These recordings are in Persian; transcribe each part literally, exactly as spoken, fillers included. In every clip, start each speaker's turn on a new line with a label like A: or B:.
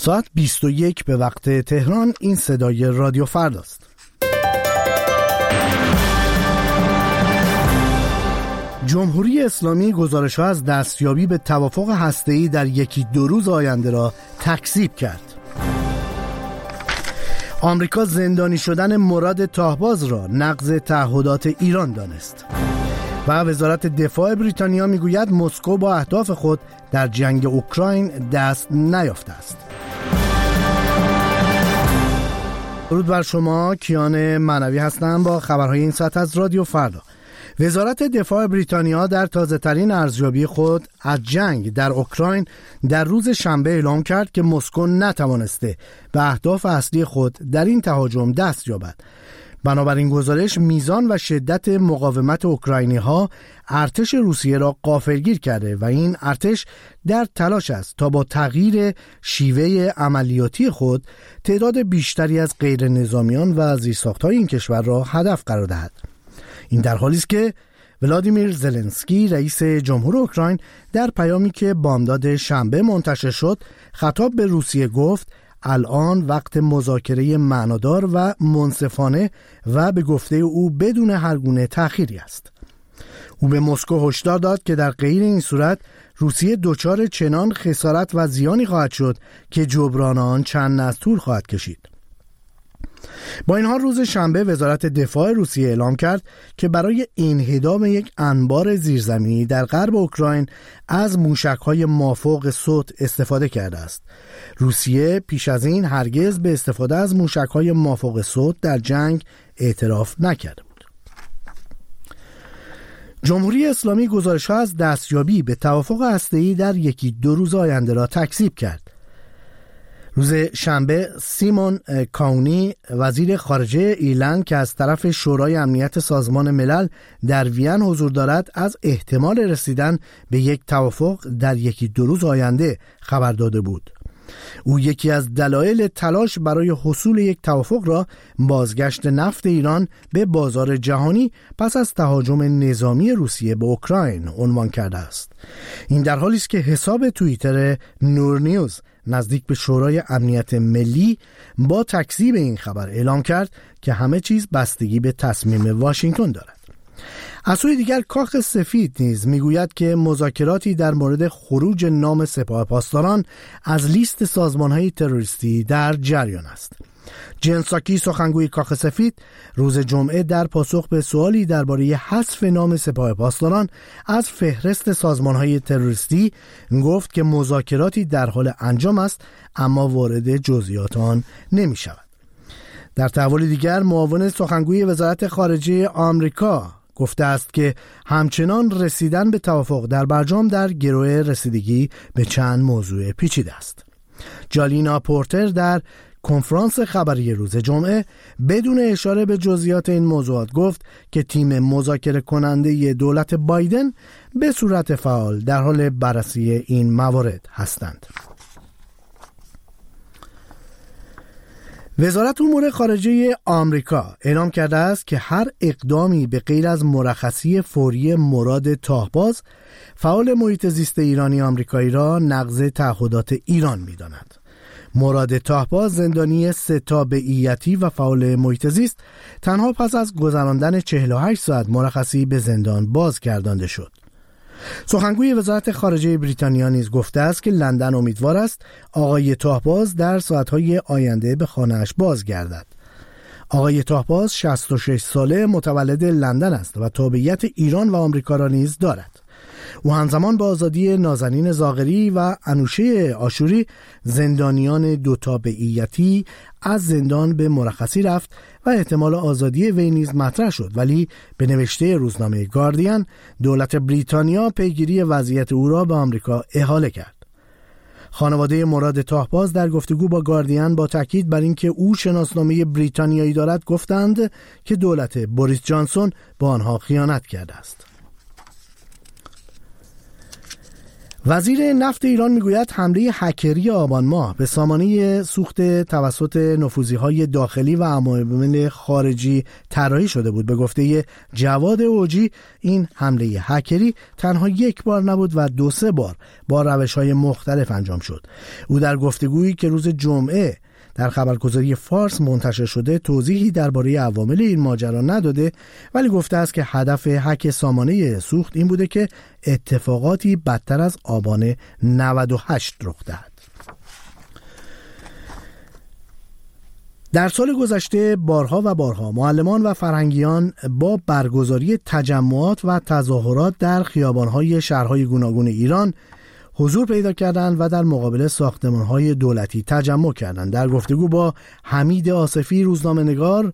A: ساعت بیست و یک به وقت تهران. این صدای رادیو فرداست. جمهوری اسلامی گزارش‌ها از دستیابی به توافق هسته‌ای در یکی دو روز آینده را تکذیب کرد. آمریکا زندانی شدن مراد طاهباز را نقض تعهدات ایران دانست. و وزارت دفاع بریتانیا میگوید مسکو با اهداف خود در جنگ اوکراین دست نیافته است. درود بر شما، کیان معنوی هستم با خبرهای این ساعت از رادیو فردا. وزارت دفاع بریتانیا در تازه‌ترین ارزیابی خود از جنگ در اوکراین در روز شنبه اعلام کرد که مسکو نتوانسته به اهداف اصلی خود در این تهاجم دست یابد. بنابراین گزارش میزان و شدت مقاومت اوکراینی‌ها ارتش روسیه را غافلگیر کرده و این ارتش در تلاش است تا با تغییر شیوه عملیاتی خود تعداد بیشتری از غیر نظامیان و زیرساخت‌های این کشور را هدف قرار دهد. این در حالی است که ولادیمیر زلنسکی رئیس جمهور اوکراین در پیامی که بامداد شنبه منتشر شد خطاب به روسیه گفت الان وقت مذاکره معنادار و منصفانه و به گفته او بدون هر گونه تأخیری است. او به مسکو هشدار داد که در غیر این صورت روسیه دچار چنان خسارت و زیانی خواهد شد که جبران آن چند نسل طول خواهد کشید. با این حال روز شنبه وزارت دفاع روسیه اعلام کرد که برای انهدام یک انبار زیرزمینی در غرب اوکراین از موشک‌های مافوق صوت استفاده کرده است. روسیه پیش از این هرگز به استفاده از موشک‌های مافوق صوت در جنگ اعتراف نکرده بود. جمهوری اسلامی گزارش‌ها از دستیابی به توافق هسته‌ای در یکی دو روز آینده را تکذیب کرد. روز شنبه سیمون کاونی وزیر خارجه ایرلند که از طرف شورای امنیت سازمان ملل در وین حضور دارد از احتمال رسیدن به یک توافق در یکی دو روز آینده خبر داده بود. او یکی از دلایل تلاش برای حصول یک توافق را بازگشت نفت ایران به بازار جهانی پس از تهاجم نظامی روسیه به اوکراین عنوان کرده است. این در حالی است که حساب توییتر نور نیوز نزدیک به شورای امنیت ملی با تکذیب این خبر اعلام کرد که همه چیز بستگی به تصمیم واشنگتن دارد. از سوی دیگر کاخ سفید نیز میگوید که مذاکراتی در مورد خروج نام سپاه پاسداران از لیست سازمان‌های تروریستی در جریان است. جن ساکی سخنگوی کاخ سفید روز جمعه در پاسخ به سوالی درباره حذف نام سپاه پاسداران از فهرست سازمان‌های تروریستی گفت که مذاکراتی در حال انجام است اما وارد جزئیات آن نمی‌شود. در تحول دیگر معاون سخنگوی وزارت خارجه آمریکا گفته است که همچنان رسیدن به توافق در برجام در گروه رسیدگی به چند موضوع پیچیده است. جالینا پورتر در کنفرانس خبری روز جمعه بدون اشاره به جزئیات این موضوعات گفت که تیم مذاکره کننده دولت بایدن به صورت فعال در حال بررسی این موارد هستند. وزارت امور خارجه آمریکا اعلام کرده است که هر اقدامی به غیر از مرخصی فوری مراد طاهباز فعال محیط زیست ایرانی آمریکایی را نقض تعهدات ایران می‌داند. مراد طاهباز زندانی سه تابعیتی و فعال محیط زیست تنها پس از گذراندن چهل و هشت ساعت مرخصی به زندان بازگردانده شد. سخنگوی وزارت خارجه بریتانیا نیز گفته است که لندن امیدوار است آقای طاهباز در ساعت‌های آینده به خانه‌اش بازگردد. آقای طاهباز شصت و شش ساله متولد لندن است و تابعیت ایران و آمریکا را نیز دارد. او همزمان با آزادی نازنین زاغری و انوشه آشوری زندانیان دو تابعیتی از زندان به مرخصی رفت و احتمال آزادی وی نیز مطرح شد، ولی به نوشته روزنامه گاردین دولت بریتانیا پیگیری وضعیت او را به آمریکا احاله کرد. خانواده مراد طاهباز در گفتگو با گاردین با تاکید بر اینکه او شناسنامه بریتانیایی دارد گفتند که دولت بوریس جانسون با آنها خیانت کرده است. وزیر نفت ایران میگوید حمله هکری آبان ماه به سامانه سوخت توسط نفوذی‌های داخلی و عوامل خارجی طراحی شده بود. به گفته جواد اوجی این حمله هکری تنها یک بار نبود و دو سه بار با روش‌های مختلف انجام شد. او در گفتگویی که روز جمعه در خبرگزاری فارس منتشر شده توضیحی درباره عوامل این ماجرا نداده، ولی گفته است که هدف هک سامانه سوخت این بوده که اتفاقاتی بدتر از آبان نود و هشت رخ دهد. در سال گذشته بارها و بارها معلمان و فرهنگیان با برگزاری تجمعات و تظاهرات در خیابان‌های شهرهای گوناگون ایران حضور پیدا کردند و در مقابل ساختمان‌های دولتی تجمع کردند. در گفتگو با حمید آصفی روزنامه‌نگار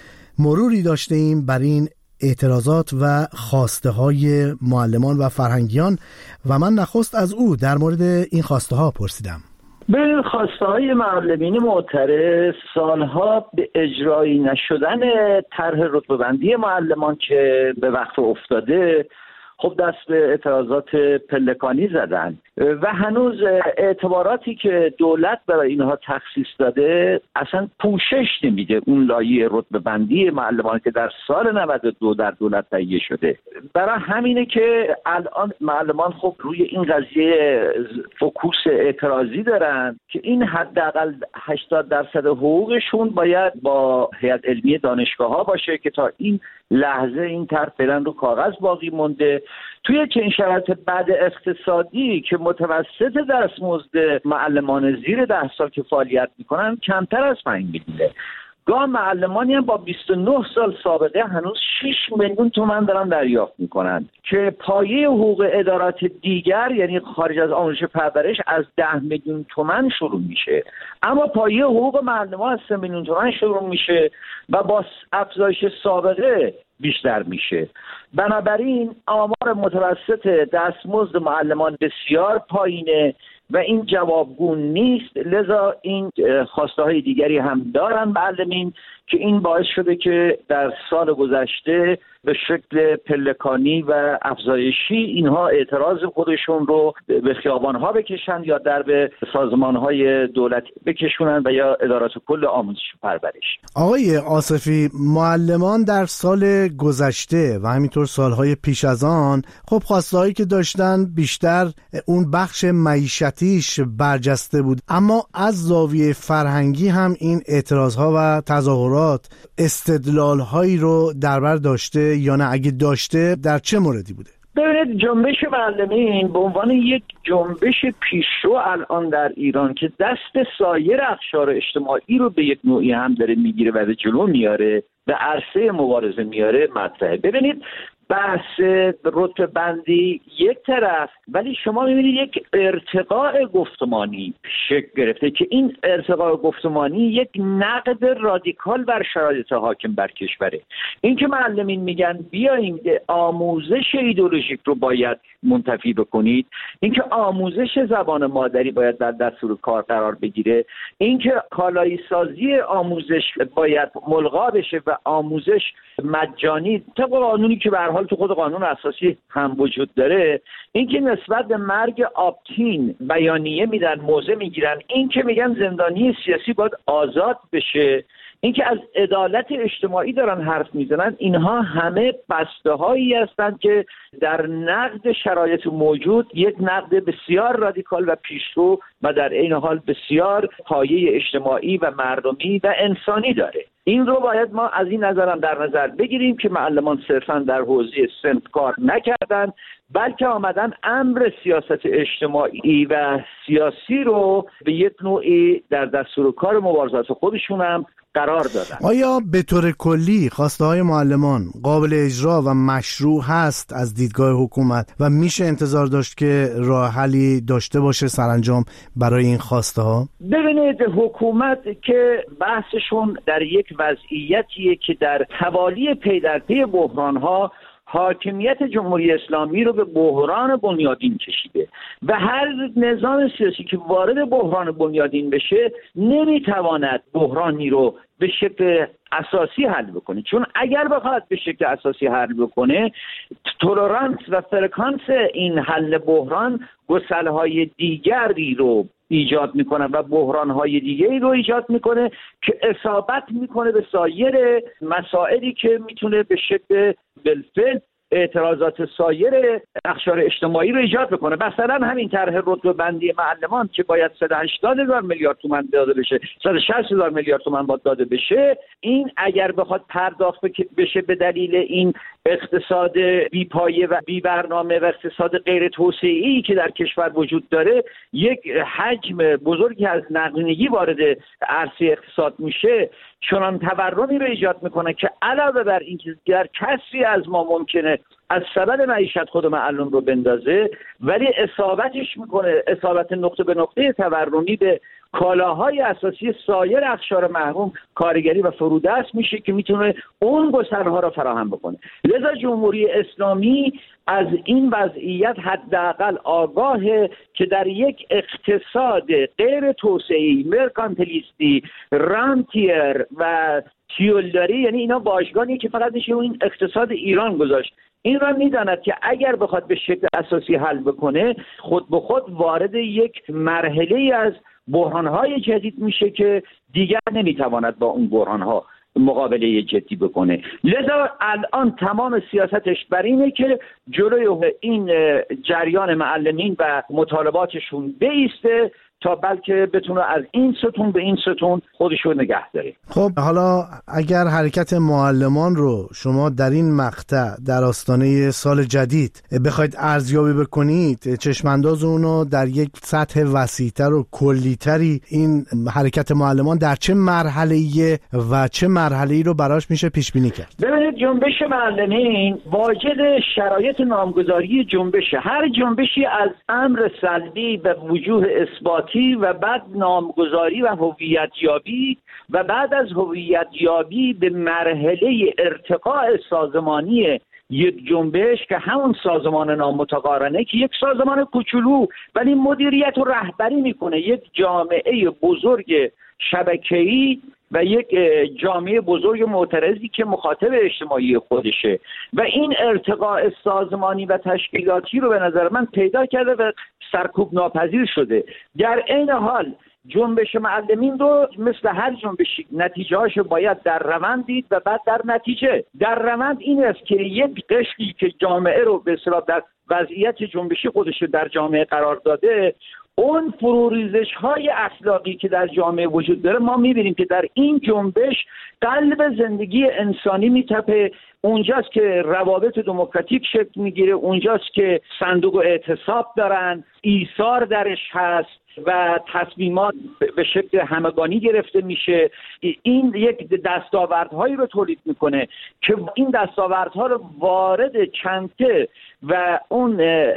A: مروری داشتیم بر این اعتراضات و خواسته‌های معلمان و فرهنگیان و من نخست از او در مورد این خواسته‌ها پرسیدم.
B: به خواسته‌های معلمین معترض سالها به اجرایی نشدن طرح رتبه‌بندی معلمان که به وقت افتاده خب دست به اعتراضات پلکانی زدن و هنوز اعتباراتی که دولت برای اینها تخصیص داده اصلا پوشش نمیده اون لایحه رتبه‌بندی معلمان که در سال نود و دو در دولت تهیه شده. برای همینه که الان معلمان خب روی این قضیه فوکوس اعتراضی دارن که این حداقل هشتاد درصد حقوقشون باید با هیئت علمی دانشگاه‌ها باشه که تا این لحظه این طرح فعلا رو کاغذ باقی مونده. توی چنین شرایط بعد اقتصادی که متوسط دستمزد معلمان زیر ده سال که فعالیت میکنن کمتر از پنج میلیونه، گاه معلمانی هم با بیست و نه سال سابقه هنوز شش میلیون تومان دارن دریافت میکنن که پایه حقوق ادارات دیگر یعنی خارج از آموزش پرورش از ده میلیون تومان شروع میشه، اما پایه حقوق معلمان از سه میلیون تومان شروع میشه و با افزایش سابقه بیشتر میشه. بنابراین آمار متوسط دستمزد معلمان بسیار پایینه و این جوابگو نیست. لذا این خواسته های دیگری هم دارن معلمین که این باعث شده که در سال گذشته به شکل پلکانی و افزایشی اینها اعتراض خودشون رو به خیابان‌ها بکشن یا در به سازمان‌های دولتی بکشونن و یا ادارات کل آموزش و پرورش.
A: آقای آصفی، معلمان در سال گذشته و همینطور سالهای پیش از آن خب خواسته‌هایی که داشتن بیشتر اون بخش معیشتیش برجسته بود، اما از زاویه فرهنگی هم این اعتراض‌ها و تظاهرات استدلال‌هایی رو در بر داشته یا نه؟ اگه داشته در چه موردی بوده؟
B: ببینید، جنبش معلمین به عنوان یک جنبش پیشرو الان در ایران که دست سایر اقشار اجتماعی رو به یک نوعی هم داره میگیره و به جلو میاره، به عرصه مبارزه میاره مطرحه. ببینید، بحث رتبه بندی یک طرف، ولی شما میبینید یک ارتقاء گفتمانی شکل گرفته که این ارتقاء گفتمانی یک نقد رادیکال بر شرایط حاکم بر کشوره. این که معلمین میگن بیاییم آموزش ایدئولوژیک رو باید منتفی بکنید، این که آموزش زبان مادری باید در دستور کار قرار بگیره، این که کالایی سازی آموزش باید ملغا بشه و آموزش مجانی طبق قانونی که به هر حال تو خود قانون اساسی هم وجود داره، این که نسبت به مرگ آپتین بیانیه میدن، موضع میگیرن، این که میگن زندانی سیاسی باید آزاد بشه، این که از عدالت اجتماعی دارن حرف میزنن، اینها همه بسته هایی هستند که در نقد شرایط موجود یک نقد بسیار رادیکال و پیشرو و در عین حال بسیار پایه اجتماعی و مردمی و انسانی داره. این رو باید ما از این نظرم در نظر بگیریم که معلمان صرفا در حوزه صنف کار نکردن، بلکه آمدن امر سیاست اجتماعی و سیاسی رو به یک نوعی در دستور کار مبارزات خودشون هم قرار دادن.
A: آیا به طور کلی خواسته های معلمان قابل اجرا و مشروع هست از دیدگاه حکومت و میشه انتظار داشت که راه حلی داشته باشه سرانجام برای این خواسته ها؟
B: ببینید، حکومت که بحثشون در یک وضعیتیه که در توالی پی در پی بحران ها حاکمیت جمهوری اسلامی رو به بحران بنیادین کشیده و هر نظام سیاسی که وارد بحران بنیادین بشه نمیتواند بحرانی رو به شکل اساسی حل بکنه، چون اگر بخواد به شکل اساسی حل بکنه تولرانس و فرکانس این حل بحران گسل‌های دیگری رو ایجاد میکنه و بحران‌های دیگری رو ایجاد میکنه که اصابت میکنه به سایر مسائلی که میتونه به شکل بالفعل اعتراضات سایر اقشار اجتماعی رو ایجاد بکنه. مثلا همین طرح رتبه بندی معلمان که باید صد و هشتاد هزار میلیارد تومان داده بشه، صد و شصت هزار میلیارد تومان باید داده بشه، این اگر بخواد پرداخت بشه به دلیل این اقتصاد بی‌پایه و بی برنامه و اقتصاد غیر توسعه‌ای که در کشور وجود داره، یک حجم بزرگی از نقدینگی وارد عرصه اقتصاد میشه، چنان تورمی رو ایجاد میکنه که علاوه بر این که در کسری از ما ممکنه از سبد معیشت خود معلوم رو بندازه، ولی اصابتش میکنه، اصابت نقطه به نقطه تورمی به کالاهای اساسی سایر اقشار محروم، کارگری و فرودست میشه که میتونه اون گسترها رو فراهم بکنه. لذا جمهوری اسلامی از این وضعیت حداقل آگاهه که در یک اقتصاد غیر توسعه‌ای، مرکانتیلیستی، رانتیر و تیولداری، یعنی اینا واژگانی که فقط میشه این اقتصاد ایران گذاشت، این را میداند که اگر بخواد به شکل اساسی حل بکنه خود به خود وارد یک مرحله از بحران‌های جدید میشه که دیگر نمیتواند با اون بحران‌ها مقابله جدی بکنه. لذا الان تمام سیاستش بر اینه که جلوی این جریان معلمین و مطالباتشون بایسته تا بلکه بتونه از این ستون به این ستون خودشو نگه داره.
A: خب حالا اگر حرکت معلمان رو شما در این مقطع در آستانه سال جدید بخواید ارزیابی بکنید، چشمانداز اونو در یک سطح وسیع‌تر و کلی‌تری این حرکت معلمان در چه مرحله‌ایه و چه مرحله‌ای رو براش میشه پیش بینی کرد؟
B: ببینید جنبش معلمین واجد شرایط نامگذاری جنبشه. هر جنبشی از امر سلبی و وجوه اثبات و بعد نامگذاری و هویت یابی و بعد از هویت یابی به مرحله ارتقاء سازمانی یک جنبش که همون سازمان نامتقارنه که یک سازمان کوچولو ولی مدیریت و رهبری میکنه یک جامعه بزرگ شبکه‌ای و یک جامعه بزرگ معترضی که مخاطب اجتماعی خودشه و این ارتقاء سازمانی و تشکیلاتی رو به نظر من پیدا کرده و سرکوب ناپذیر شده. در این حال جنبش معلمین رو مثل هر جنبشی نتیجه هاشو باید در روند دید و بعد در نتیجه. در روند این است که یک قشری که جامعه رو به اصطلاح در وضعیت جنبشی خودش در جامعه قرار داده، اون فروریزش های اخلاقی که در جامعه وجود داره ما میبینیم که در این جنبش قلب زندگی انسانی میتپه، اونجاست که روابط دموکراتیک شکل میگیره، اونجاست که صندوق اعتصاب دارن، ایثار درش هست و تصمیمات به شکل همگانی گرفته میشه. این یک دستاوردهایی رو تولید میکنه که این دستاوردها رو وارد چنته و اون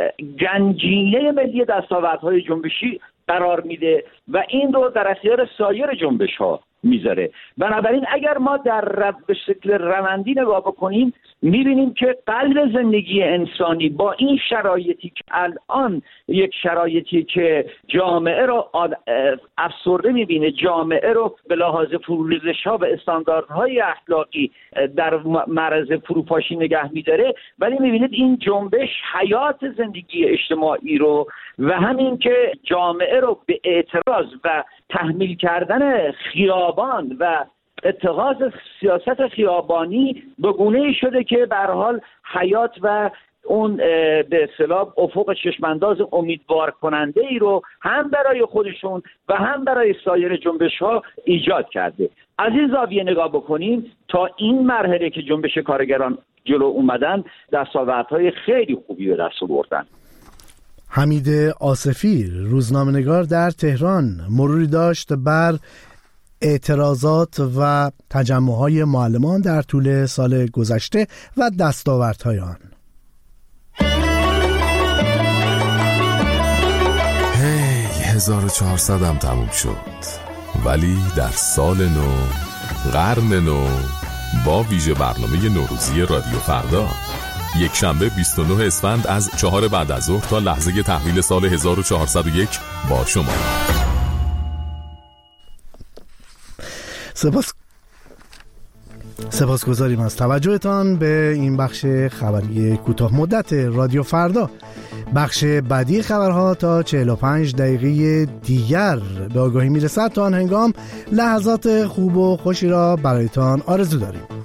B: گنجینه ملی دستاوردهای جنبشی قرار میده و این رو در اختیار سایر جنبش ها میذاره. بنابراین اگر ما در رو... به شکل روندی نگاه بکنیم میبینیم که قلب زندگی انسانی با این شرایطی که الان یک شرایطی که جامعه رو افسرده میبینه، جامعه رو به لحاظ فروریزش ها و استانداردهای اخلاقی در معرض فروپاشی نگه میداره، ولی میبینید این جنبش حیات زندگی اجتماعی رو و همین که جامعه رو به اعتراض و تحمیل کردن خیابان و اتخاذ سیاست خیابانی به گونه‌ای شده که به هر حال حیات و اون به اصطلاح افق چشمانداز امیدوار کننده ای رو هم برای خودشون و هم برای سایر جنبش ها ایجاد کرده. از این زاویه نگاه بکنیم تا این مرحله که جنبش کارگران جلو اومدن دستاوردهای خیلی خوبی به دست آوردن.
A: حمید آصفی روزنامه‌نگار در تهران مروری داشت بر اعتراضات و تجمع‌های معلمان در طول سال گذشته و دستاوردهای آن.
C: هی هزار و چهارصد هم تموم شد، ولی در سال نو، قرن نو، با ویژه برنامه نوروزی رادیو فردا یک شنبه بیست و نه اسفند از چهار بعد از ظهر تا لحظه تحویل سال هزار و چهارصد و یک با شما.
A: سپاس سپاسگزاریم از توجهتان به این بخش خبری کوتاه مدت رادیو فردا. بخش بعدی خبرها تا چهل و پنج دقیقه دیگر به آگاهی میرسد. تا آن هنگام لحظات خوب و خوشی را برایتان آرزو داریم.